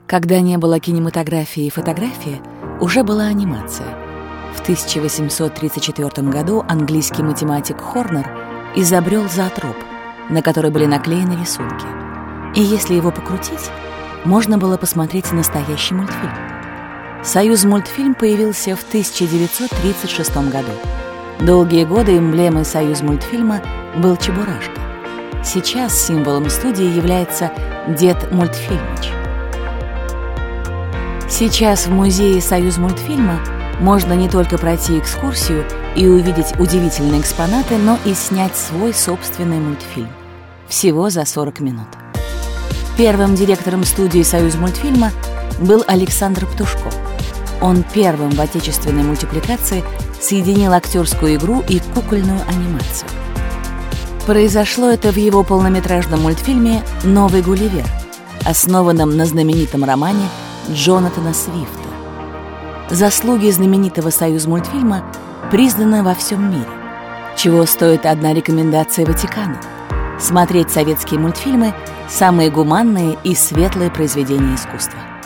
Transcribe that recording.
Когда не было кинематографии и фотографии, уже была анимация. В 1834 году английский математик Хорнер изобрел зоотроп, на который были наклеены рисунки. И если его покрутить, можно было посмотреть настоящий мультфильм. «Союзмультфильм» появился в 1936 году. Долгие годы эмблемой «Союзмультфильма» был Чебурашка. Сейчас символом студии является Дед Мультфильмыч. Сейчас в музее «Союзмультфильма» можно не только пройти экскурсию и увидеть удивительные экспонаты, но и снять свой собственный мультфильм. Всего за 40 минут. Первым директором студии «Союзмультфильма» был Александр Птушков. Он первым в отечественной мультипликации соединил актерскую игру и кукольную анимацию. Произошло это в его полнометражном мультфильме «Новый Гулливер», основанном на знаменитом романе Джонатана Свифта. Заслуги знаменитого «Союзмультфильма» признаны во всем мире, чего стоит одна рекомендация Ватикана — смотреть советские мультфильмы — самые гуманные и светлые произведения искусства.